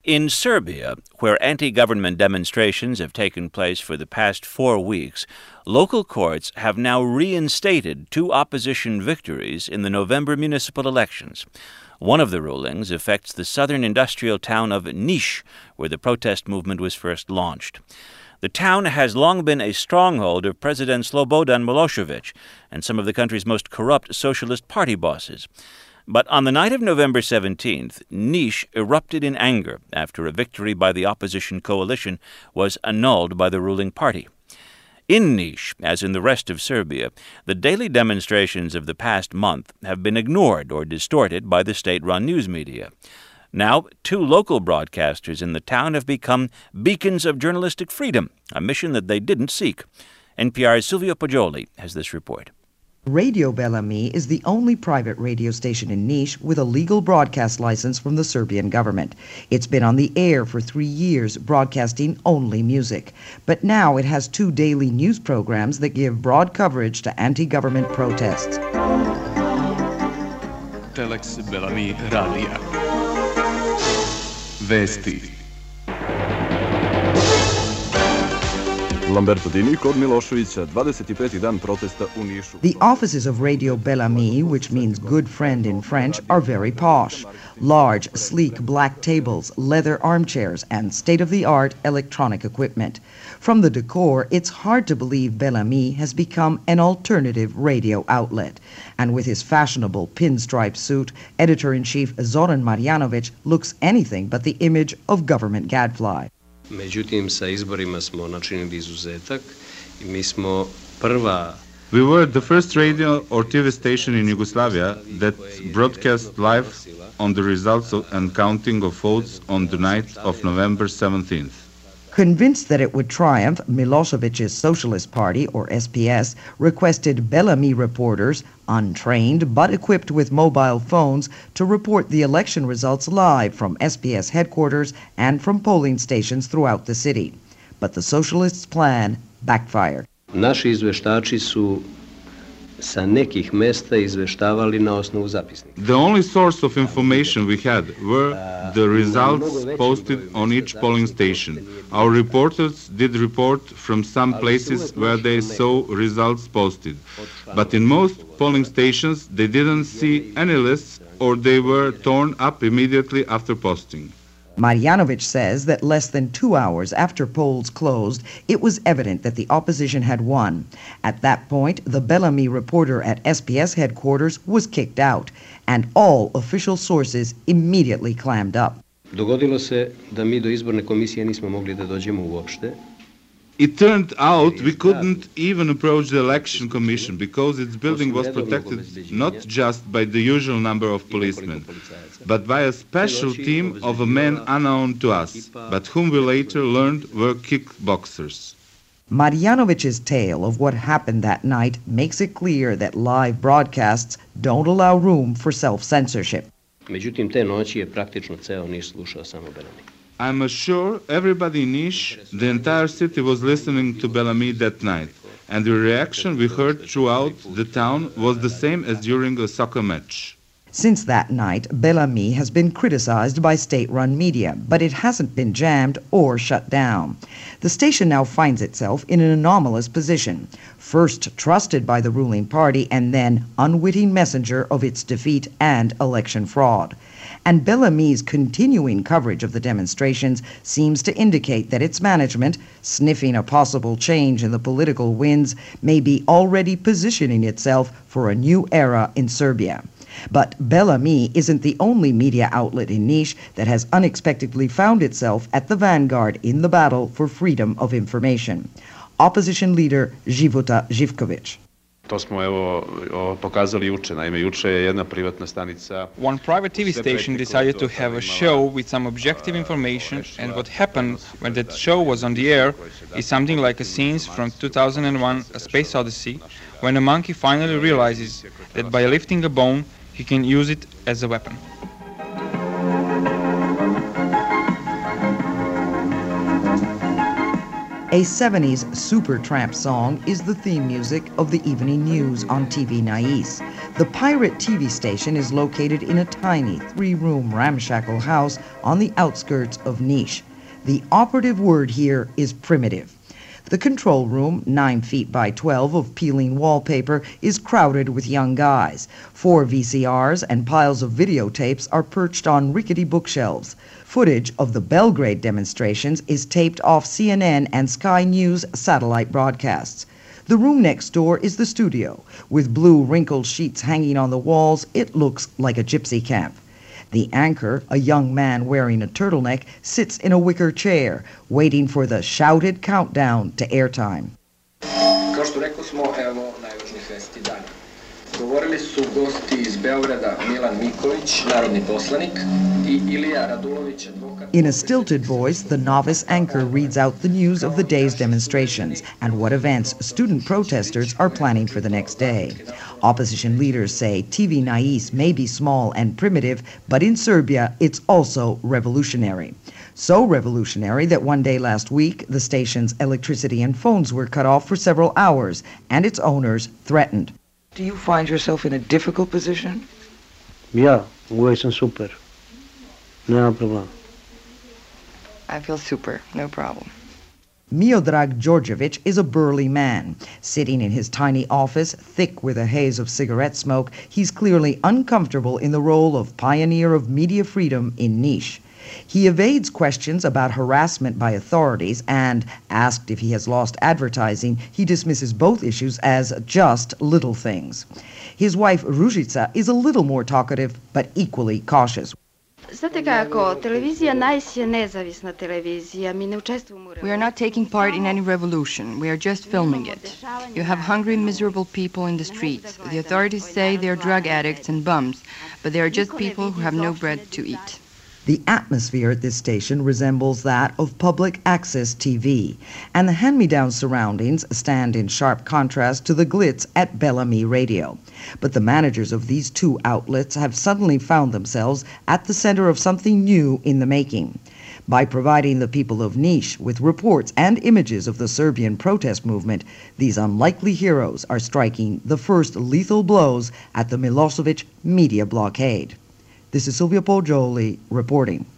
In Serbia, where anti-government demonstrations have taken place for the past 4 weeks, local courts have now reinstated 2 opposition victories in the November municipal elections. One of the rulings affects the southern industrial town of Niš, where the protest movement was first launched. The town has long been a stronghold of President Slobodan Milošević and some of the country's most corrupt Socialist Party bosses. But on the night of November 17th, Niš erupted in anger after a victory by the opposition coalition was annulled by the ruling party. In Niš, as in the rest of Serbia, the daily demonstrations of the past month have been ignored or distorted by the state-run news media. Now, 2 local broadcasters in the town have become beacons of journalistic freedom, a mission that they didn't seek. NPR's Silvio Poggioli has this report. Radio Bellamy is the only private radio station in Niš with a legal broadcast license from the Serbian government. It's been on the air for 3 years, broadcasting only music. But now it has 2 daily news programs that give broad coverage to anti-government protests. Telex Bellamy radija. Vesti. Lamberto Dini kod Miloševića, 25. dan protesta u Nišu. The offices of Radio Bellamy, which means good friend in French, are very posh. Large, sleek black tables, leather armchairs, and state-of-the-art electronic equipment. From the decor, it's hard to believe Bellamy has become an alternative radio outlet. And with his fashionable pinstripe suit, editor-in-chief Zoran Marjanović looks anything but the image of government gadfly. Međutim, sa izborima smo načinili izuzetak I mi smo prva. We were the first radio or TV station in Yugoslavia that broadcast live on the results and counting of votes on the night of November 17th. Convinced that it would triumph, Milošević's Socialist Party, or SPS, requested Bellamy reporters, untrained but equipped with mobile phones, to report the election results live from SPS headquarters and from polling stations throughout the city. But the Socialists' plan backfired. Naši izveštači su sa nekih mesta izveštavali na osnovu zapisnika. The only source of information we had were the results posted on each polling station. Our reporters did report from some places where they saw results posted. But in most polling stations they didn't see any lists or they were torn up immediately after posting. Marjanović says that less than 2 hours after polls closed, it was evident that the opposition had won. At that point, the Bellamy reporter at SPS headquarters was kicked out, and all official sources immediately clammed up. Dogodilo se da mi do izborne komisije nismo mogli da dođemo uopšte. It turned out we couldn't even approach the election commission because its building was protected not just by the usual number of policemen, but by a special team of men unknown to us, but whom we later learned were kickboxers. Marjanović's tale of what happened that night makes it clear that live broadcasts don't allow room for self-censorship. Međutim, te noći je praktično ceo Niš slušao samo Bellamy. I'm sure everybody in Niš, the entire city, was listening to Bellamy that night, and the reaction we heard throughout the town was the same as during a soccer match. Since that night, Bellamy has been criticized by state-run media, but it hasn't been jammed or shut down. The station now finds itself in an anomalous position, first trusted by the ruling party and then unwitting messenger of its defeat and election fraud. And Bellamy's continuing coverage of the demonstrations seems to indicate that its management, sniffing a possible change in the political winds, may be already positioning itself for a new era in Serbia. But Bellamy isn't the only media outlet in Niš that has unexpectedly found itself at the vanguard in the battle for freedom of information. Opposition leader Života Živković. To smo pokazali juče. Naime, juče je jedna privatna stanica. One private TV station decided to have a show with some objective information, and what happened when that show was on the air is something like a scene from 2001: A Space Odyssey, when a monkey finally realizes that by lifting a bone, he can use it as a weapon. A 70s Supertramp song is the theme music of the evening news on TV Nais. The pirate TV station is located in a tiny 3-room ramshackle house on the outskirts of Niš. The operative word here is primitive. The control room, 9 feet by 12 of peeling wallpaper, is crowded with young guys. 4 VCRs and piles of videotapes are perched on rickety bookshelves. Footage of the Belgrade demonstrations is taped off CNN and Sky News satellite broadcasts. The room next door is the studio. With blue wrinkled sheets hanging on the walls, it looks like a gypsy camp. The anchor, a young man wearing a turtleneck, sits in a wicker chair, waiting for the shouted countdown to airtime. Kao što rekao smo, evo najvažnijih vesti dana. Govorili su gosti iz Beograda Milan Miković, narodni poslanik, I Ilija Radulović, advokat. In a stilted voice, the novice anchor reads out the news of the day's demonstrations and what events student protesters are planning for the next day. Opposition leaders say TV Nais may be small and primitive, but in Serbia it's also revolutionary. So revolutionary that one day last week, the station's electricity and phones were cut off for several hours, and its owners threatened. Do you find yourself in a difficult position? Ja, uvijek sam super. Nema problema. I feel super, no problem. Miodrag Đorđević is a burly man. Sitting in his tiny office, thick with a haze of cigarette smoke, he's clearly uncomfortable in the role of pioneer of media freedom in Niš. He evades questions about harassment by authorities and, asked if he has lost advertising, he dismisses both issues as just little things. His wife Ružica is a little more talkative, but equally cautious. Znate kako, televizija Nais je nezavisna televizija, mi ne učestvujemo u revoluciji. We are not taking part in any revolution, we are just filming it. You have hungry, miserable people in the streets. The authorities say they are drug addicts and bums, but they are just people who have no bread to eat. The atmosphere at this station resembles that of public access TV, and the hand-me-down surroundings stand in sharp contrast to the glitz at Bellamy Radio. But the managers of these two outlets have suddenly found themselves at the center of something new in the making. By providing the people of Niš with reports and images of the Serbian protest movement, these unlikely heroes are striking the first lethal blows at the Milosevic media blockade. This is Silvia Poggioli reporting.